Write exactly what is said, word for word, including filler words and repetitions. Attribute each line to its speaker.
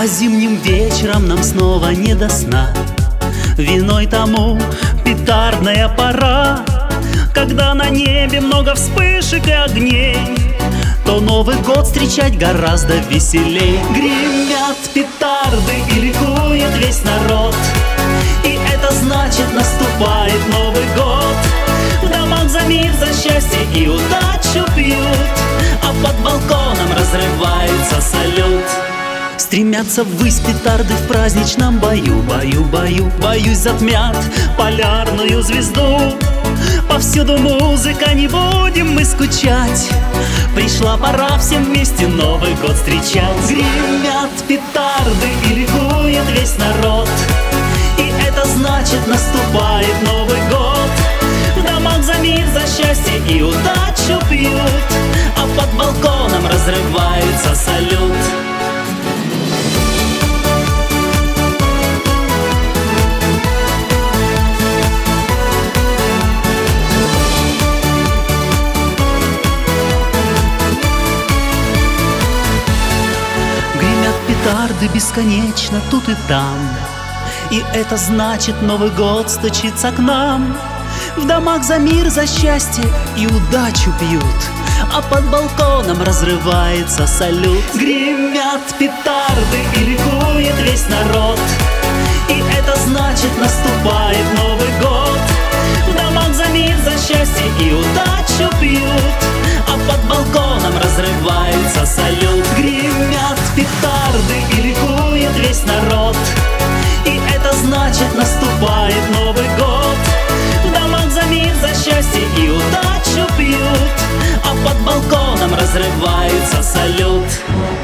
Speaker 1: А зимним вечером нам снова не до сна. Виной тому петардная пора, когда на небе много вспышек и огней, то Новый год встречать гораздо веселей. Гремят петарды и ликует весь народ, и это значит, наступает Новый год. В домах за мир, за счастье и удачу пьют, а под балконом разрывается салют. Стремятся ввысь петарды в праздничном бою, бою, бою. Боюсь, затмят полярную звезду. Повсюду музыка, не будем мы скучать. Пришла пора всем вместе Новый год встречать. Гремят петарды и ликует весь народ, и это значит, наступает Новый год. В домах за мир, за счастье и удачу пьют, а под балконом разрывается салют. Петарды бесконечно тут и там, и это значит, Новый год стучится к нам. В домах за мир, за счастье и удачу бьют, а под балконом разрывается салют. Гремят петарды и ликует весь народ, и это значит, наступает Новый год. В домах за мир, за счастье и удачу пьют, а под балконом разрывается салют. Гремят петарды и ликует весь народ, и это значит, наступает Новый год. В домах за мир, за счастье и удачу пьют, а под балконом разрывается салют.